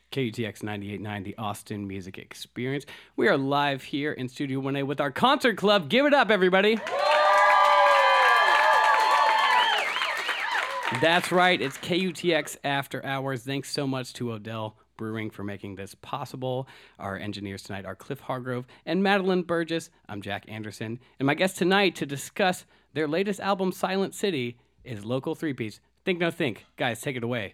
KUTX 98.9, the Austin Music Experience. We are live here in Studio 1A with our concert club. Give it up, everybody. That's right, it's KUTX After Hours. Thanks so much to Odell Brewing for making this possible. Our engineers tonight are Cliff Hargrove and Madeline Burgess. I'm Jack Anderson. And my guest tonight to discuss their latest album, Silent City, is local three-piece Think No Think. Guys, take it away.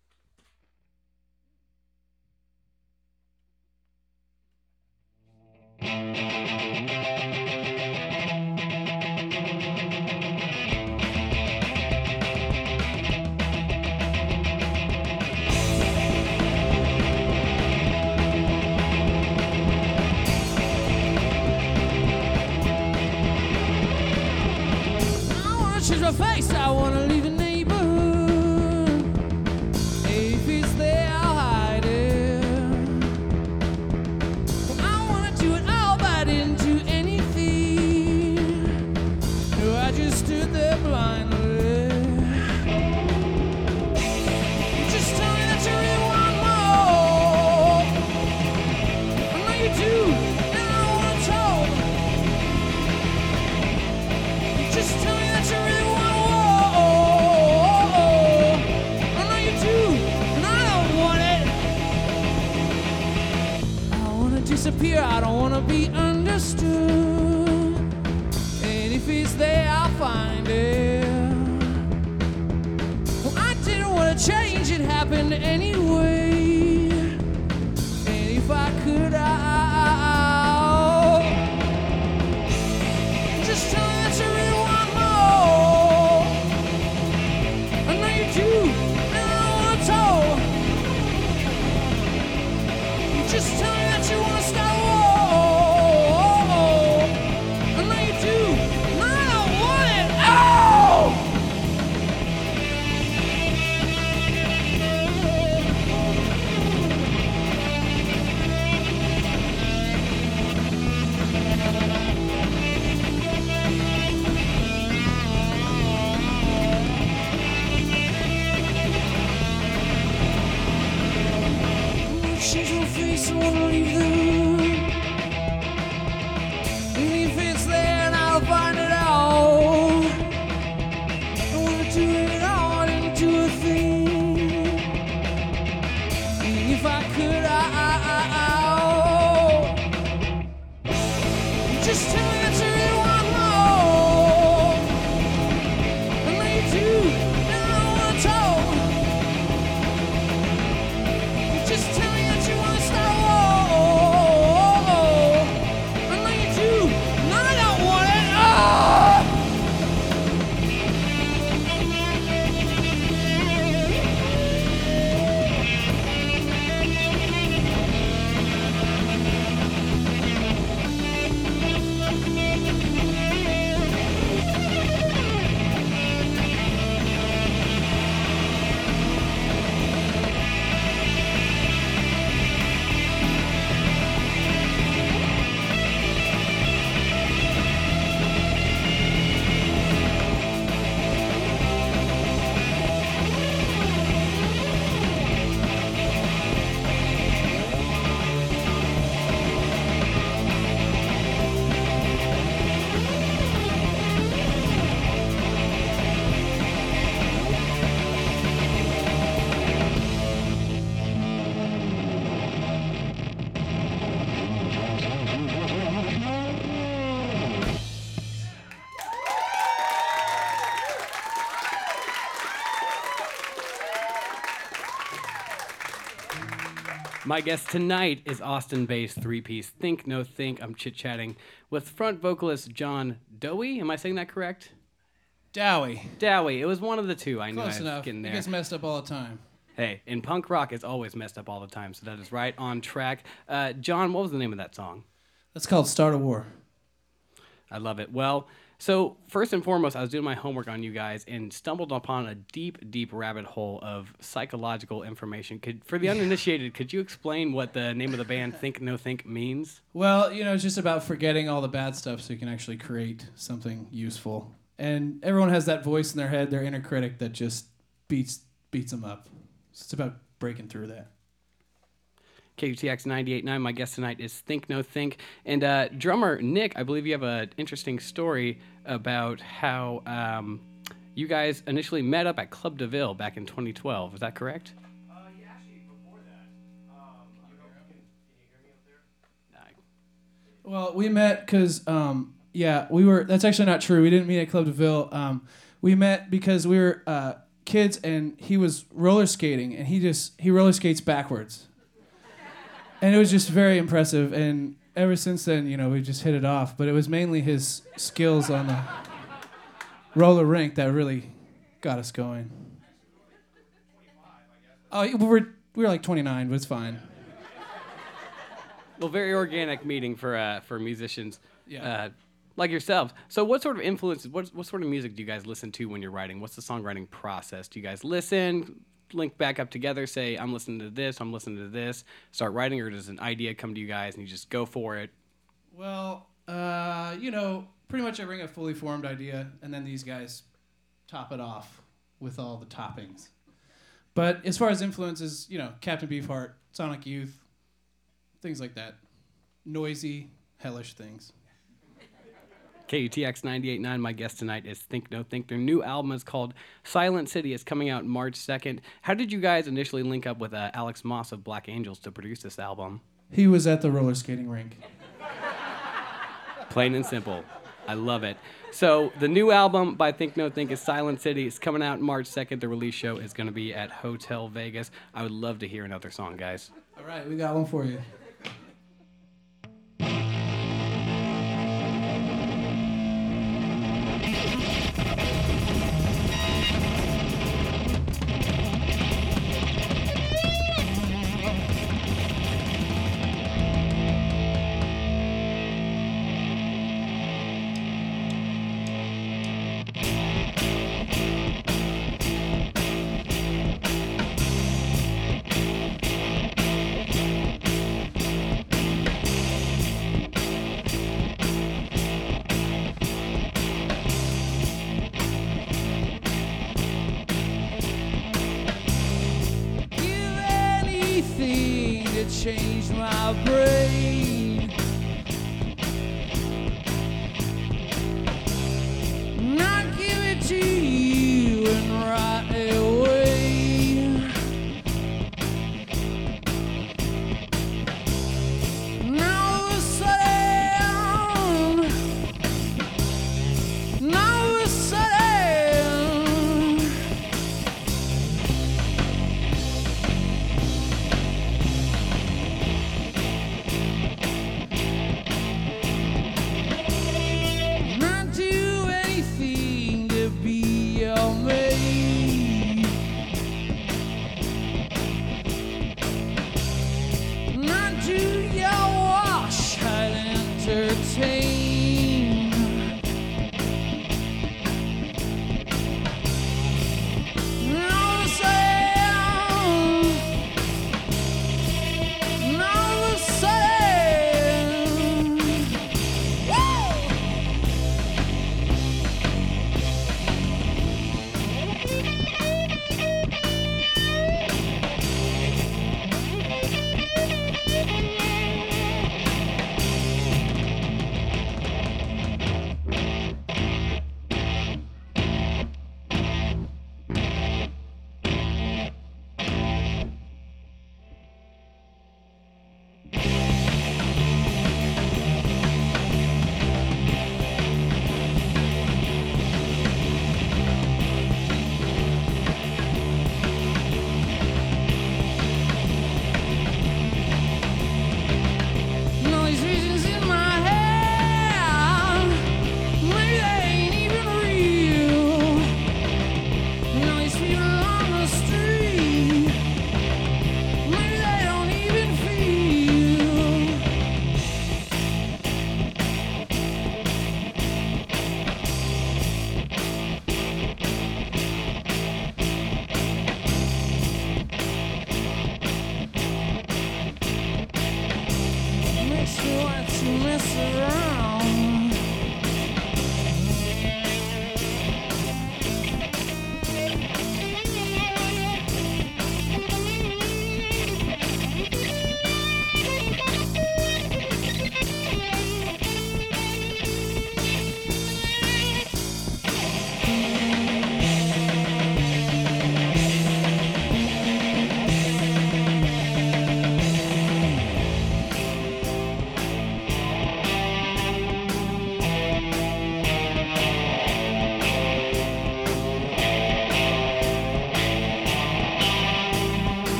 Change my face, I wanna leave the neighborhood. If it's there, I'll hide it. I wanna do it all, but I didn't do anything. No, I just stood there blindly. You just tell me that you really want more. I know you do, and I don't wanna talk. You just tell me that you really disappear, I don't wanna be understood. And if it's there, I'll find it. Well, I didn't wanna change, it happened anyway. And if I could, I'll just tell me that you really want more. I know you do, and I don't wanna talk. You just tell me that you wanna stop. I know you do, and I don't want it. Change your face, I wanna leave the room. And if it's there, I'll find it out. I wanna do it all, I didn't do a thing. And if I could, just tell me that you really want more. I know you do, and I don't wanna talk. You just tell me. My guest tonight is Austin-based three-piece Think No Think. I'm chit-chatting with front vocalist John Dowie. Am I saying that correct? Dowie. Dowie. It was one of the two. I knew I Close was enough. getting It there. gets messed up all the time. Hey, in punk rock, it's always messed up all the time, so that is right on track. John, what was the name of that song? That's called Start a War. I love it. Well, so first and foremost, I was doing my homework on you guys and stumbled upon a deep, deep rabbit hole of psychological information. For the uninitiated, could you explain what the name of the band Think No Think means? Well, it's just about forgetting all the bad stuff so you can actually create something useful. And everyone has that voice in their head, their inner critic, that just beats them up. So it's about breaking through that. KUTX 98.9. My guest tonight is Think No Think. And drummer Nick, I believe you have an interesting story about how you guys initially met up at Club DeVille back in 2012. Is that correct? Yeah, actually, before that, can you hear me up there? Well, we met because, that's actually not true. We didn't meet at Club DeVille. We met because we were kids, and he was roller skating, and he roller skates backwards. And it was just very impressive, and ever since then, we just hit it off. But it was mainly his skills on the roller rink that really got us going. Oh, we were like 29, but it's fine. Well, very organic meeting for musicians Yeah. like yourselves. So what sort of influences, what sort of music do you guys listen to when you're writing? What's the songwriting process? Do you guys listen, link back up together, say, I'm listening to this, start writing, or does an idea come to you guys and you just go for it? Well, pretty much I bring a fully formed idea, and then these guys top it off with all the toppings. But as far as influences, Captain Beefheart, Sonic Youth, things like that. Noisy, hellish things. KUTX 98.9, my guest tonight is Think No Think. Their new album is called Silent City. It's coming out March 2nd. How did you guys initially link up with Alex Moss of Black Angels to produce this album? He was at the roller skating rink. Plain and simple. I love it. So the new album by Think No Think is Silent City. It's coming out March 2nd. The release show is going to be at Hotel Vegas. I would love to hear another song, guys. All right, we got one for you. Change my brain. Not give it to you and right away. Now all of a sudden,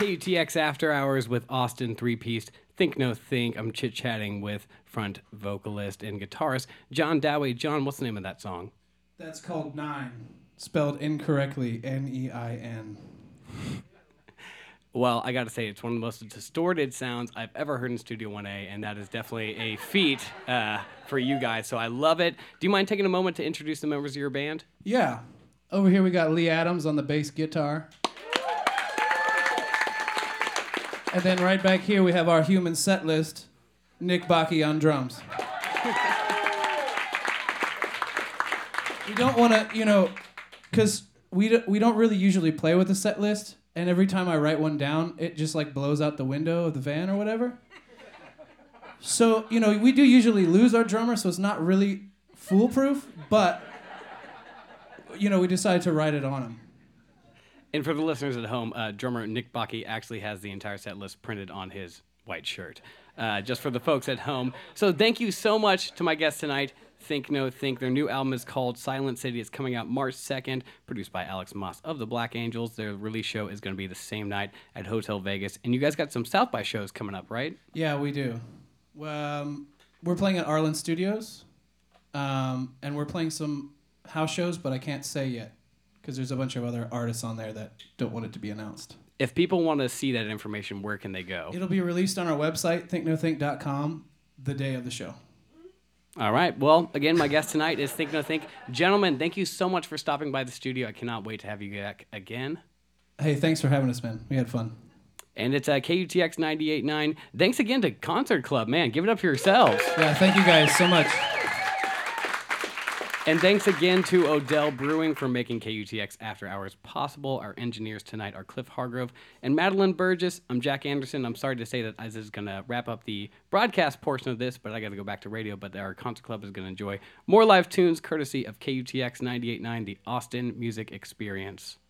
KUTX After Hours with Austin three-piece Think No Think. I'm chit-chatting with front vocalist and guitarist John Dowey. John, what's the name of that song? That's called Nine, spelled incorrectly, Nein. Well, I got to say, it's one of the most distorted sounds I've ever heard in Studio 1A, and that is definitely a feat for you guys, so I love it. Do you mind taking a moment to introduce the members of your band? Yeah. Over here we got Lee Adams on the bass guitar. And then right back here we have our human set list, Nick Bakke on drums. We don't want to, because we don't really usually play with a set list, and every time I write one down, it just like blows out the window of the van or whatever. So, we do usually lose our drummer, so it's not really foolproof, but, we decided to write it on him. And for the listeners at home, drummer Nick Bakke actually has the entire set list printed on his white shirt, just for the folks at home. So thank you so much to my guests tonight, Think No Think. Their new album is called Silent City. It's coming out March 2nd, produced by Alex Moss of the Black Angels. Their release show is going to be the same night at Hotel Vegas. And you guys got some South by shows coming up, right? Yeah, we do. We're playing at Arlen Studios, and we're playing some house shows, but I can't say yet because there's a bunch of other artists on there that don't want it to be announced. If people want to see that information, where can they go? It'll be released on our website, thinknothink.com, the day of the show. All right. Well, again, my guest tonight is Think No Think. Gentlemen, thank you so much for stopping by the studio. I cannot wait to have you back again. Hey, thanks for having us, man. We had fun. And it's KUTX 98.9. Thanks again to Concert Club. Man, give it up for yourselves. Yeah, thank you guys so much. And thanks again to Odell Brewing for making KUTX After Hours possible. Our engineers tonight are Cliff Hargrove and Madeline Burgess. I'm Jack Anderson. I'm sorry to say that this is going to wrap up the broadcast portion of this, but I got to go back to radio. But our Concert Club is going to enjoy more live tunes courtesy of KUTX 98.9, the Austin Music Experience.